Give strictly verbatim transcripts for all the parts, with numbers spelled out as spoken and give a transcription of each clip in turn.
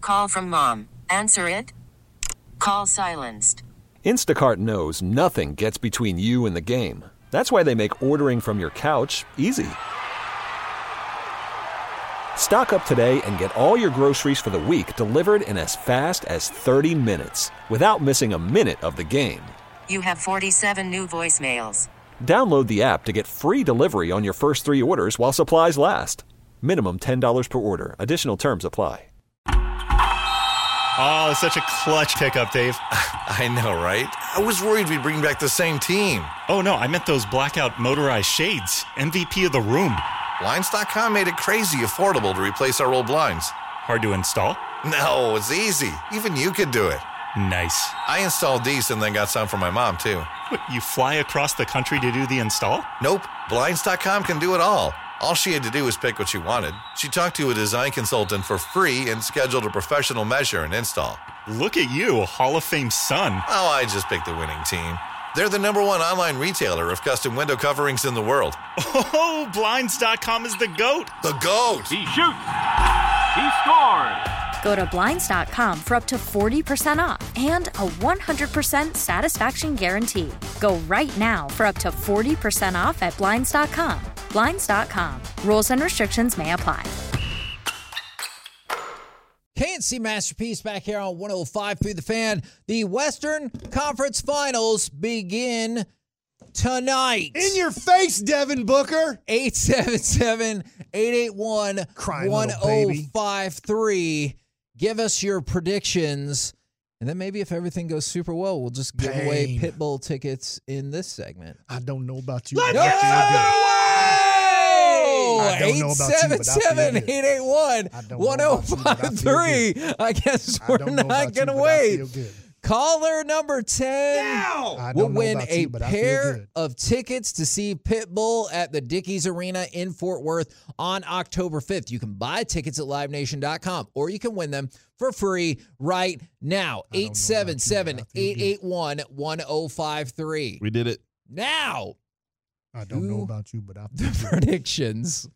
Call from mom. Answer it. Call silenced. Instacart knows nothing gets between you and the game. That's why they make ordering from your couch easy. Stock up today and get all your groceries for the week delivered in as fast as thirty minutes without missing a minute of the game. You have forty-seven new voicemails. Download the app to get free delivery on your first three orders while supplies last. Minimum ten dollars per order. Additional terms apply. Oh, such a clutch pickup, Dave. I know, right? I was worried we'd bring back the same team. Oh, no, I meant those blackout motorized shades. M V P of the room. Blinds dot com made it crazy affordable to replace our old blinds. Hard to install? No, it's easy. Even you could do it. Nice. I installed these and then got some for my mom, too. What, you fly across the country to do the install? Nope. Blinds dot com can do it all. All she had to do was pick what she wanted. She talked to a design consultant for free and scheduled a professional measure and install. Look at you, Hall of Fame son. Oh, I just picked the winning team. They're the number one online retailer of custom window coverings in the world. Oh, Blinds dot com is the GOAT. The GOAT. He shoots. He scores. Go to Blinds dot com for up to forty percent off and a one hundred percent satisfaction guarantee. Go right now for up to forty percent off at Blinds dot com. Blinds dot com. Rules and restrictions may apply. K and C Masterpiece back here on one oh five through the Fan. The Western Conference Finals begin tonight. In your face, Devin Booker. eight seven seven, eight eight one, one oh five three. Give us your predictions. And then maybe if everything goes super well, we'll just give Pain. away Pitbull tickets in this segment. I don't know about you. Let's but I feel good. I don't know about you, but I feel good. eight seven seven, eight eight one, one oh five three. I guess we're not going to wait. Caller number ten will win a you, pair of tickets to see Pitbull at the Dickies Arena in Fort Worth on October fifth. You can buy tickets at live nation dot com or you can win them for free right now. eight seven seven, eight eight one, one oh five three. We did it. Now, I don't know about you, but I feel the good. predictions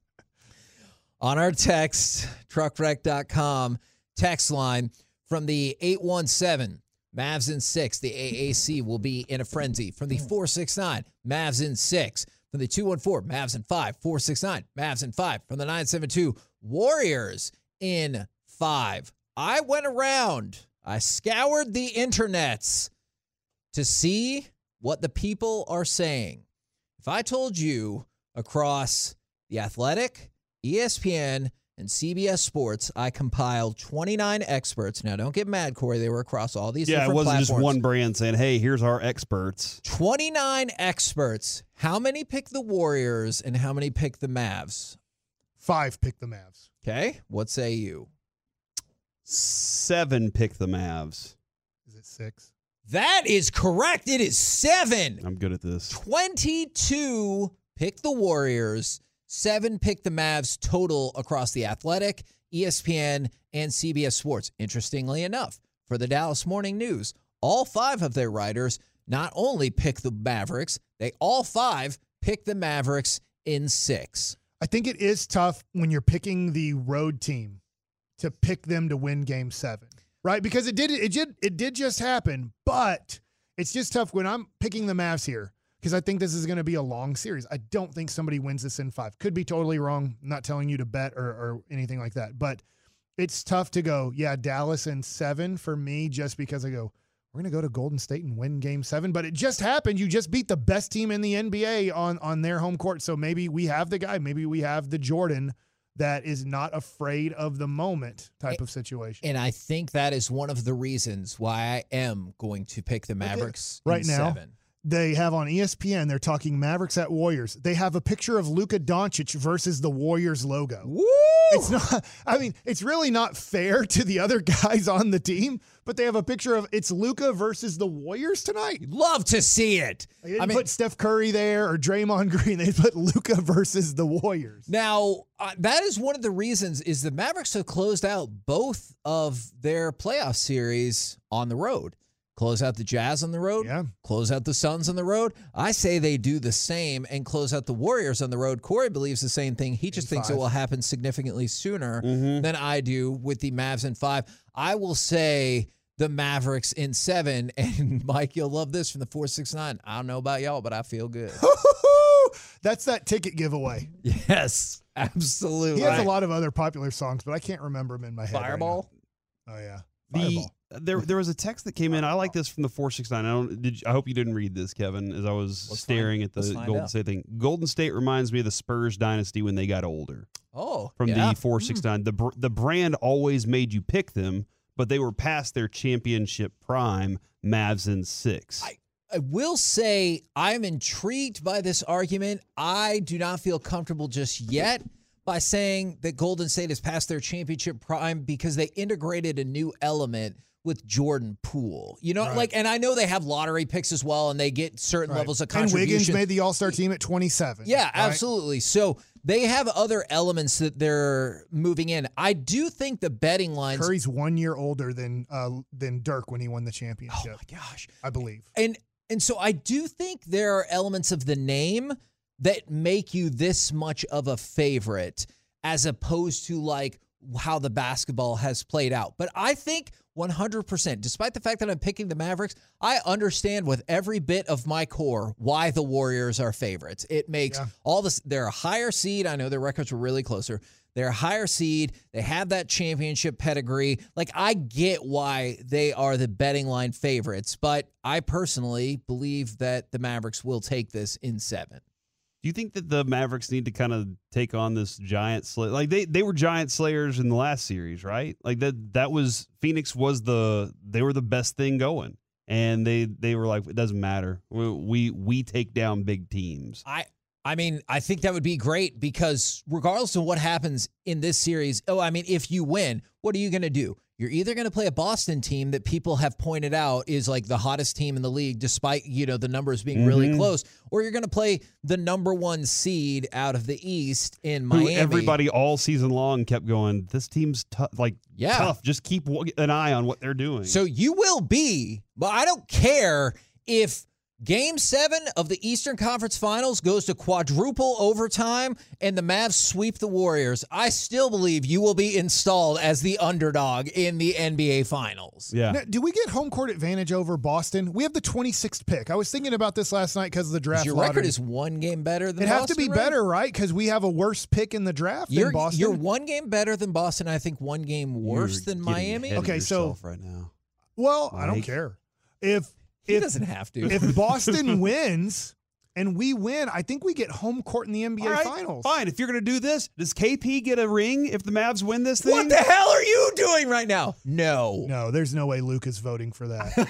on our text, truck wreck dot com text line from the eight one seven, Mavs in six. The A A C will be in a frenzy. From the four six nine, Mavs in six. From the two one four, Mavs in five. four six nine, Mavs in five. From the nine seven two, Warriors in five. I went around. I scoured the internets to see what the people are saying. If I told you across The Athletic, E S P N, and C B S Sports, I compiled twenty-nine experts. Now, don't get mad, Corey. They were across all these yeah, different it wasn't platforms. just one brand saying, hey, here's our experts. twenty-nine experts. How many pick the Warriors and how many pick the Mavs? Five pick the Mavs. Okay. What say you? Seven pick the Mavs. Is it six? That is correct. It is seven. I'm good at this. twenty-two pick the Warriors. Seven pick the Mavs total across The Athletic, E S P N, and C B S Sports. Interestingly enough, for the Dallas Morning News, all five of their writers not only pick the Mavericks, they all five pick the Mavericks in six. I think it is tough when you're picking the road team to pick them to win game seven, right? Because it did, it did, it did just happen, but it's just tough when I'm picking the Mavs here because I think this is going to be a long series. I don't think somebody wins this in five. Could be totally wrong. I'm not telling you to bet or, or anything like that, but it's tough to go, yeah, Dallas in seven for me just because I go, we're going to go to Golden State and win game seven, but it just happened. You just beat the best team in the N B A on, on their home court. So maybe we have the guy, maybe we have the Jordan that is not afraid of the moment type of situation. And I think that is one of the reasons why I am going to pick the Mavericks right in now. seven. They have on E S P N, they're talking Mavericks at Warriors. They have a picture of Luka Doncic versus the Warriors logo. Woo! It's not, I mean, it's really not fair to the other guys on the team, but they have a picture of it's Luka versus the Warriors tonight. Love to see it. They didn't I mean, put Steph Curry there or Draymond Green. They put Luka versus the Warriors. Now, uh, that is one of the reasons is the Mavericks have closed out both of their playoff series on the road. Close out the Jazz on the road. Yeah. Close out the Suns on the road. I say they do the same and close out the Warriors on the road. Corey believes the same thing. He just In thinks five. it will happen significantly sooner Mhm. than I do with the Mavs in five. I will say the Mavericks in seven. And Mike, you'll love this from the four six nine. I don't know about y'all, but I feel good. That's that ticket giveaway. Yes, absolutely. He has a lot of other popular songs, but I can't remember them in my head. right Fireball. now. Oh yeah. The Fireball. there there was a text that came in. I like this from the four six nine. I don't did you, I hope you didn't read this, Kevin, as I was Let's staring find- at let's the find Golden out. State thing. Golden State reminds me of the Spurs dynasty when they got older. Oh, From yeah. the four six nine. The br- the brand always made you pick them, but they were past their championship prime. Mavs in six. I- I will say I'm intrigued by this argument. I do not feel comfortable just yet by saying that Golden State has passed their championship prime because they integrated a new element with Jordan Poole. You know, Right. like, and I know they have lottery picks as well, and they get certain Right. levels of And contribution. Wiggins made the All-Star team at twenty-seven. Yeah, right? absolutely. So they have other elements that they're moving in. I do think the betting lines. Curry's one year older than uh, than Dirk when he won the Oh championship. my gosh. I believe. And and so I do think there are elements of the name that make you this much of a favorite as opposed to like how the basketball has played out. But I think one hundred percent, despite the fact that I'm picking the Mavericks, I understand with every bit of my core why the Warriors are favorites. It makes Yeah. all this, they're a higher seed. I know their records were really closer. They're a higher seed. They have that championship pedigree. Like, I get why they are the betting line favorites, but I personally believe that the Mavericks will take this in seven. Do you think that the Mavericks need to kind of take on this giant slay? Like they, they were giant slayers in the last series, right? Like that that was Phoenix was the they were the best thing going, and they they were like, it doesn't matter. We we, we take down big teams. I I mean, I think that would be great because regardless of what happens in this series, oh, I mean, if you win, what are you going to do? You're either going to play a Boston team that people have pointed out is like the hottest team in the league, despite, you know, the numbers being really Mhm. close, or you're going to play the number one seed out of the East in Who Miami. everybody all season long kept going, this team's tough, like Yeah. tough. Just keep wa- an eye on what they're doing. So you will be, but I don't care if Game seven of the Eastern Conference Finals goes to quadruple overtime and the Mavs sweep the Warriors. I still believe you will be installed as the underdog in the N B A Finals. yeah. Now, do we get home court advantage over Boston? We have the twenty-sixth pick. I was thinking about this last night because of the draft Your lottery. record is one game better than It'd have to Boston, be right? better, right? Because we have a worse pick in the draft You're, than Boston. you're one game better than Boston. I think one game worse You're than getting Miami. ahead of Okay, so- yourself right now. well, I don't Mike. care. If He if doesn't have to. if Boston wins and we win, I think we get home court in the N B A All right, Finals. fine. If you're going to do this, does K P get a ring if the Mavs win this thing? What the hell are you doing right now? No. No, there's no way Luke is voting for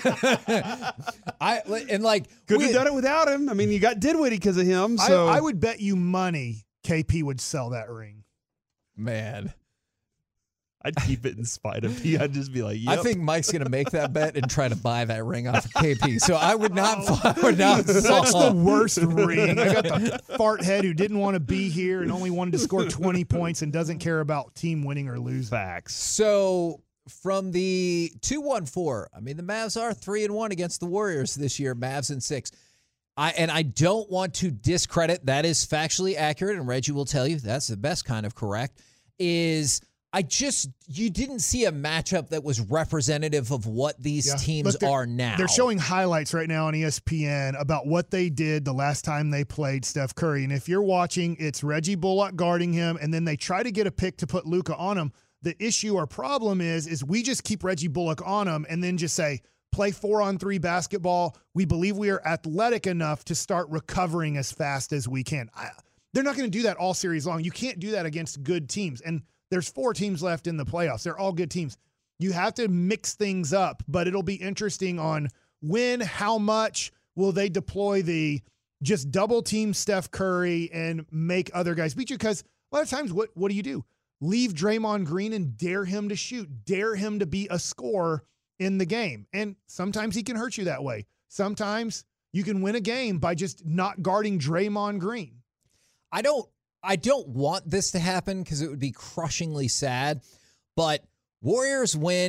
that. I and like Could we- have done it without him. I mean, you got Dinwiddie because of him. I, So I would bet you money K P would sell that ring. Man. I'd keep it in spite of you. I'd just be like, yep. I think Mike's going to make that bet and try to buy that ring off of K P. So I would not. I would not. Such fall. the worst ring. I got the fart head who didn't want to be here and only wanted to score twenty points and doesn't care about team winning or losing. facts. So from the two one four, I mean, the Mavs are three and one against the Warriors this year. Mavs in six. I and I don't want to discredit. That is factually accurate, and Reggie will tell you that's the best kind of correct. Is I just you didn't see a matchup that was representative of what these Yeah. teams Look, they're- are now. They're showing highlights right now on E S P N about what they did the last time they played Steph Curry. And if you're watching, it's Reggie Bullock guarding him, and then they try to get a pick to put Luka on him. The issue or problem is, is we just keep Reggie Bullock on him and then just say, play four on three basketball. We believe we are athletic enough to start recovering as fast as we can. I, they're not going to do that all series long. You can't do that against good teams. And there's four teams left in the playoffs. They're all good teams. You have to mix things up, but it'll be interesting on when, how much will they deploy the just double team Steph Curry and make other guys beat you? Because a lot of times, what, what do you do? Leave Draymond Green and dare him to shoot, dare him to be a scorer in the game. And sometimes he can hurt you that way. Sometimes you can win a game by just not guarding Draymond Green. I don't I don't want this to happen because it would be crushingly sad, but Warriors win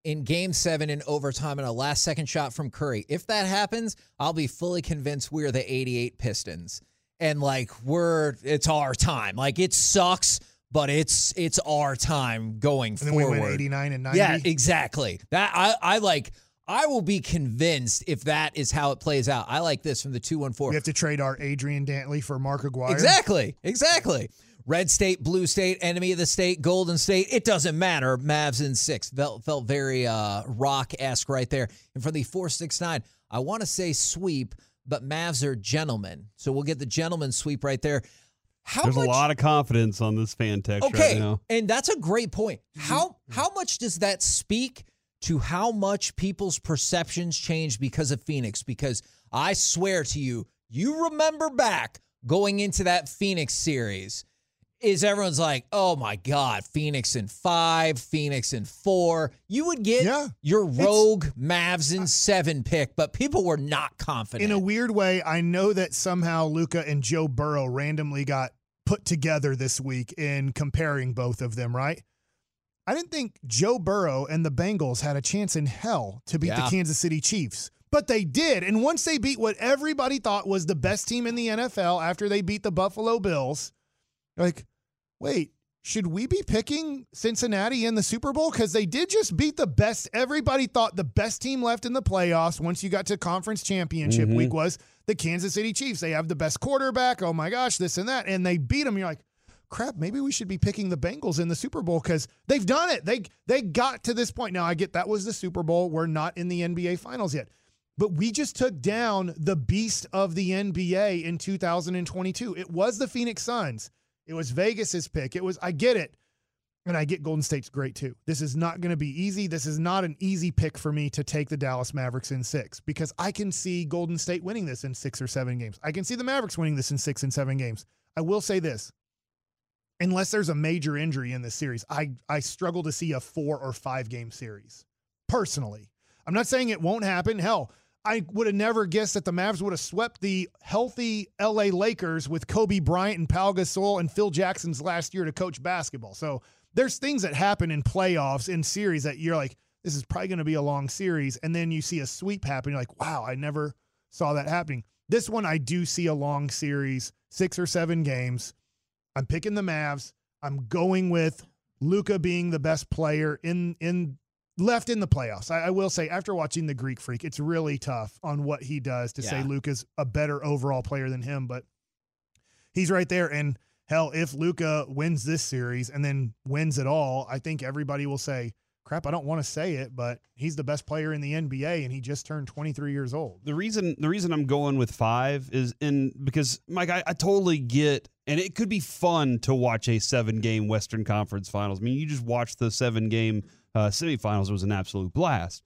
in game seven in overtime and a last second shot from Curry. If that happens, I'll be fully convinced we're the eighty-eight Pistons. And like we're it's our time. Like it sucks, but it's it's our time going and then forward. We win eighty-nine and ninety. Yeah, exactly. That I, I like I will be convinced if that is how it plays out. I like this from the two one four. We have to trade our Adrian Dantley for Mark Aguirre. Exactly. Exactly. Red State, Blue State, enemy of the state, Golden State. It doesn't matter. Mavs in six. Felt, felt very uh, rock-esque right there. And for the four six nine, I want to say sweep, but Mavs are gentlemen. So we'll get the gentleman sweep right there. How There's much, a lot of confidence on this fan text okay, right now. And that's a great point. How How much does that speak to how much people's perceptions change because of Phoenix? Because I swear to you, you remember back going into that Phoenix series, is everyone's like, oh my God, Phoenix in five, Phoenix in four. You would get yeah, your rogue Mavs in seven pick, but people were not confident. In a weird way, I know that somehow Luka and Joe Burrow randomly got put together this week in comparing both of them, right? I didn't think Joe Burrow and the Bengals had a chance in hell to beat Yeah. the Kansas City Chiefs. But they did. And once they beat what everybody thought was the best team in the N F L after they beat the Buffalo Bills, like, wait, should we be picking Cincinnati in the Super Bowl? Because they did just beat the best. Everybody thought the best team left in the playoffs once you got to conference championship Mhm. week was the Kansas City Chiefs. They have the best quarterback. Oh, my gosh, this and that. And they beat them. You're like, crap, maybe we should be picking the Bengals in the Super Bowl because they've done it. They, they got to this point. Now, I get that was the Super Bowl. We're not in the N B A Finals yet. But we just took down the beast of the N B A in two thousand twenty-two. It was the Phoenix Suns. It was Vegas's pick. It was, I get it. And I get Golden State's great too. This is not going to be easy. This is not an easy pick for me to take the Dallas Mavericks in six because I can see Golden State winning this in six or seven games. I can see the Mavericks winning this in six and seven games. I will say this. Unless there's a major injury in this series, I, I struggle to see a four or five game series personally. I'm not saying it won't happen. Hell, I would have never guessed that the Mavs would have swept the healthy L A Lakers with Kobe Bryant and Pau Gasol and Phil Jackson's last year to coach basketball. So there's things that happen in playoffs, in series that you're like, this is probably going to be a long series. And then you see a sweep happen. You're like, wow, I never saw that happening. This one, I do see a long series, six or seven games. I'm picking the Mavs. I'm going with Luka being the best player in, in, left in the playoffs. I, I will say, after watching The Greek Freak, it's really tough on what he does to Yeah. say Luka's a better overall player than him, but he's right there. And hell, if Luka wins this series and then wins it all, I think everybody will say, crap, I don't want to say it, but he's the best player in the N B A and he just turned twenty-three years old. The reason the reason I'm going with five is in because Mike, I, I totally get, and it could be fun to watch a seven game Western Conference Finals. I mean, you just watched the seven game uh, semifinals; it was an absolute blast.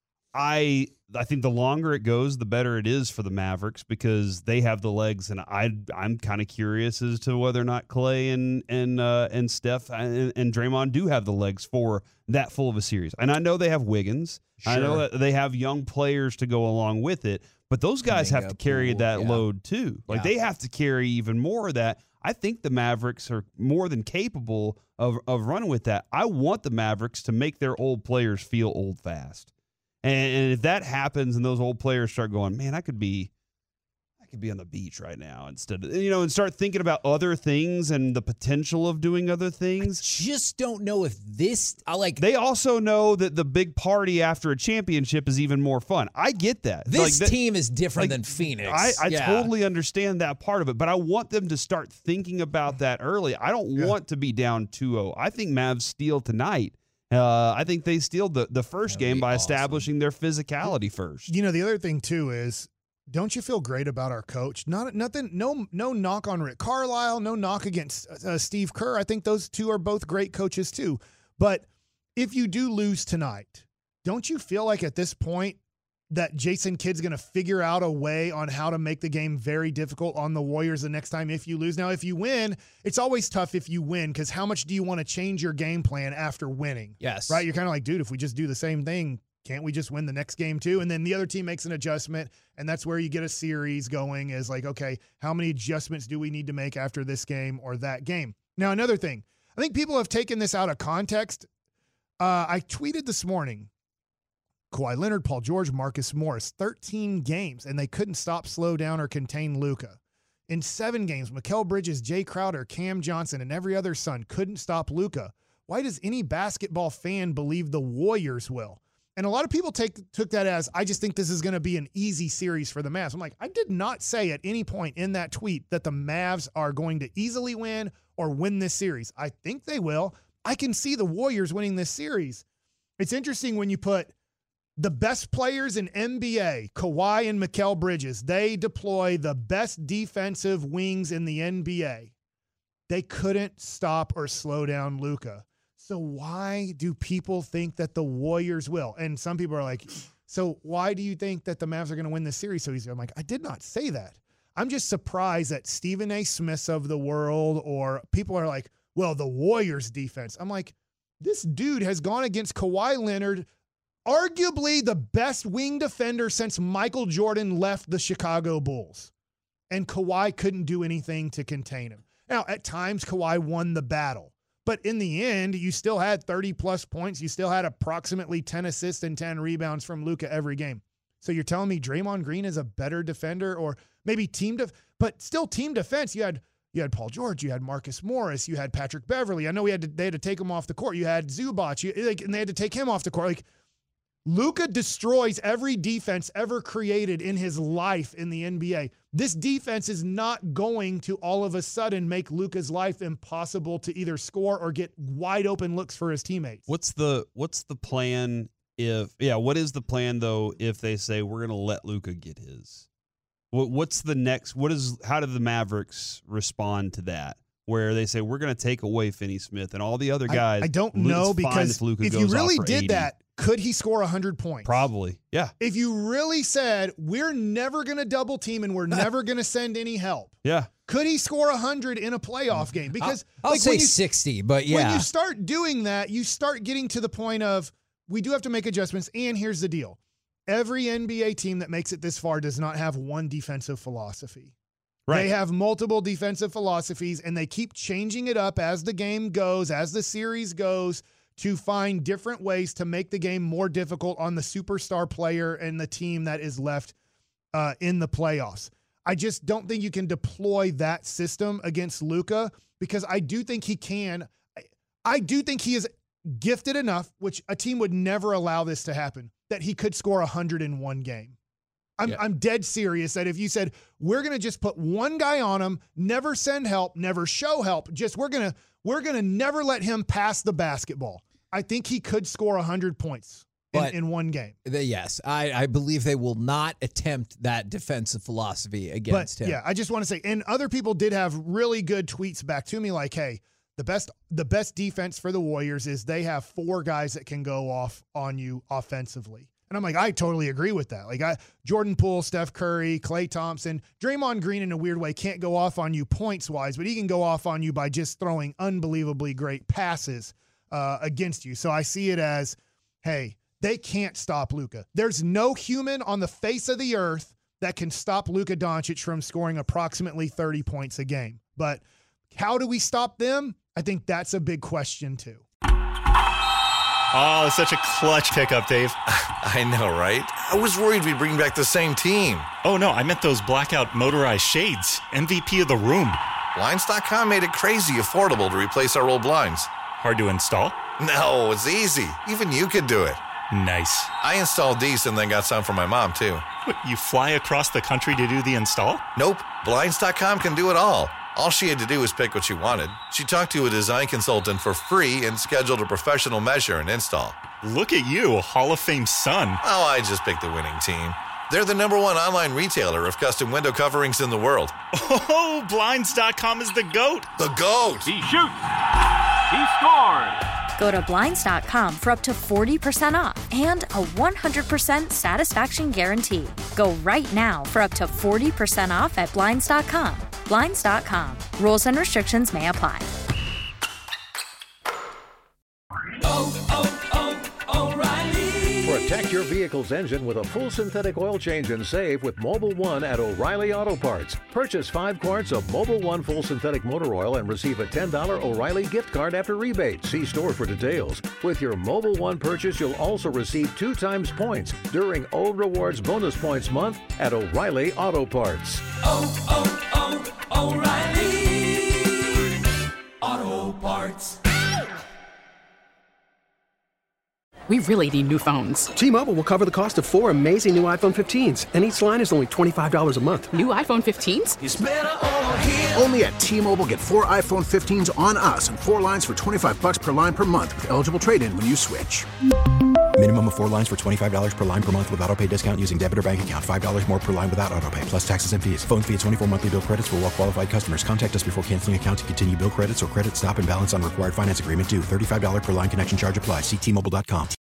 I I think the longer it goes, the better it is for the Mavericks because they have the legs, and I I'm kind of curious as to whether or not Clay and and uh, and Steph and, and Draymond do have the legs for that full of a series. And I know they have Wiggins. Sure. I know that they have young players to go along with it, but those guys have Kuminga, to carry Poole, that yeah. load too. Like Yeah. they have to carry even more of that. I think the Mavericks are more than capable of of running with that. I want the Mavericks to make their old players feel old fast. And, and if that happens and those old players start going, man, I could be I could be on the beach right now instead of, you know, and start thinking about other things and the potential of doing other things. Just don't know if this I like They also know that the big party after a championship is even more fun. I get that. this Like, that- team is different like, than Phoenix. I, I Yeah. totally understand that part of it, but I want them to start thinking about that early. I don't Yeah. want to be down two oh. I think Mavs steal tonight. Uh, I think they steal the, the first That'd game be by awesome. establishing their physicality first. You know, the other thing too is, don't you feel great about our coach? Not nothing. No, no knock on Rick Carlisle. No knock against uh, Steve Kerr. I think those two are both great coaches too. But if you do lose tonight, don't you feel like at this point that Jason Kidd's going to figure out a way on how to make the game very difficult on the Warriors the next time if you lose? Now, if you win, it's always tough if you win because how much do you want to change your game plan after winning? Yes. Right? You're kind of like, dude, if we just do the same thing, can't we just win the next game too? And then the other team makes an adjustment, and that's where you get a series going is like, okay, how many adjustments do we need to make after this game or that game? Now, another thing, I think people have taken this out of context. Uh, I tweeted this morning, Kawhi Leonard, Paul George, Marcus Morris. thirteen games, and they couldn't stop, slow down, or contain Luka. In seven games, Mikal Bridges, Jay Crowder, Cam Johnson, and every other Sun couldn't stop Luka. Why does any basketball fan believe the Warriors will? And a lot of people take took that as, I just think this is going to be an easy series for the Mavs. I'm like, I did not say at any point in that tweet that the Mavs are going to easily win or win this series. I think they will. I can see the Warriors winning this series. It's interesting when you put the best players in N B A, Kawhi and Mikal Bridges, they deploy the best defensive wings in the N B A. They couldn't stop or slow down Luka. So why do people think that the Warriors will? And some people are like, so why do you think that the Mavs are going to win this series so easily? I'm like, I did not say that. I'm just surprised that Stephen A. Smiths of the world or people are like, well, the Warriors defense. I'm like, this dude has gone against Kawhi Leonard, arguably the best wing defender since Michael Jordan left the Chicago Bulls. And Kawhi couldn't do anything to contain him. Now, at times, Kawhi won the battle. But in the end, you still had thirty-plus points. You still had approximately ten assists and ten rebounds from Luka every game. So you're telling me Draymond Green is a better defender or maybe team def- but still team defense. You had you had Paul George. You had Marcus Morris. You had Patrick Beverly. I know we had to, they had to take him off the court. You had Zubac. You, like, and they had to take him off the court. Like, Luka destroys every defense ever created in his life in the N B A. This defense is not going to all of a sudden make Luka's life impossible to either score or get wide open looks for his teammates. What's the what's the plan if yeah, what is the plan though if they say we're going to let Luka get his? What what's the next what is how do the Mavericks respond to that? Where they say we're going to take away Finney Smith and all the other guys. I, I don't know because if, if you really did eighty. that, could he score one hundred points? Probably, yeah. If you really said, we're never going to double team and we're never going to send any help. Yeah. Could he score one hundred in a playoff game? Because I'll, I'll like, say when you, sixty, but yeah. When you start doing that, you start getting to the point of, we do have to make adjustments. And here's the deal. Every N B A team that makes it this far does not have one defensive philosophy. Right. They have multiple defensive philosophies, and they keep changing it up as the game goes, as the series goes, to find different ways to make the game more difficult on the superstar player and the team that is left uh, in the playoffs. I just don't think you can deploy that system against Luka because I do think he can. I do think he is gifted enough, which a team would never allow this to happen, that he could score one hundred in one game. I'm, yeah. I'm dead serious that if you said, we're going to just put one guy on him, never send help, never show help, just we're going to we're going to never let him pass the basketball. I think he could score one hundred points in, in one game. The, yes, I, I believe they will not attempt that defensive philosophy against but, him. Yeah, I just want to say, and other people did have really good tweets back to me like, hey, the best the best defense for the Warriors is they have four guys that can go off on you offensively. And I'm like, I totally agree with that. Like, I, Jordan Poole, Steph Curry, Klay Thompson, Draymond Green in a weird way can't go off on you points-wise, but he can go off on you by just throwing unbelievably great passes uh, against you. So I see it as, hey, they can't stop Luka. There's no human on the face of the earth that can stop Luka Doncic from scoring approximately thirty points a game. But how do we stop them? I think that's a big question, too. Oh, such a clutch pickup, Dave. I know, right? I was worried we'd bring back the same team. Oh, no, I meant those blackout motorized shades. M V P of the room. Blinds dot com made it crazy affordable to replace our old blinds. Hard to install? No, it's easy. Even you could do it. Nice. I installed these and then got some for my mom, too. What, you fly across the country to do the install? Nope. Blinds dot com can do it all. All she had to do was pick what she wanted. She talked to a design consultant for free and scheduled a professional measure and install. Look at you, Hall of Fame son. Oh, I just picked the winning team. They're the number one online retailer of custom window coverings in the world. Oh, Blinds dot com is the GOAT. The GOAT. He shoots. He scores. Go to Blinds dot com for up to forty percent off and a one hundred percent satisfaction guarantee. Go right now for up to forty percent off at Blinds dot com. Blinds dot com. Rules and restrictions may apply. Oh, oh, oh, O'Reilly. For a Protect your vehicle's engine with a full synthetic oil change and save with Mobil one at O'Reilly Auto Parts. Purchase five quarts of Mobil one full synthetic motor oil and receive a ten dollars O'Reilly gift card after rebate. See store for details. With your Mobil one purchase, you'll also receive two times points during O Rewards Bonus Points Month at O'Reilly Auto Parts. Oh, oh, oh, O'Reilly Auto Parts. We really need new phones. T-Mobile will cover the cost of four amazing new iPhone fifteens, and each line is only twenty-five dollars a month. New iPhone fifteens? It's better over here. Only at T-Mobile, get four iPhone fifteens on us and four lines for twenty-five dollars per line per month with eligible trade-in when you switch. Minimum of four lines for twenty-five dollars per line per month with autopay discount using debit or bank account. five dollars more per line without autopay, plus taxes and fees. Phone fee at twenty-four monthly bill credits for well-qualified customers. Contact us before canceling account to continue bill credits or credit stop and balance on required finance agreement due. thirty-five dollars per line connection charge applies. See T Mobile dot com.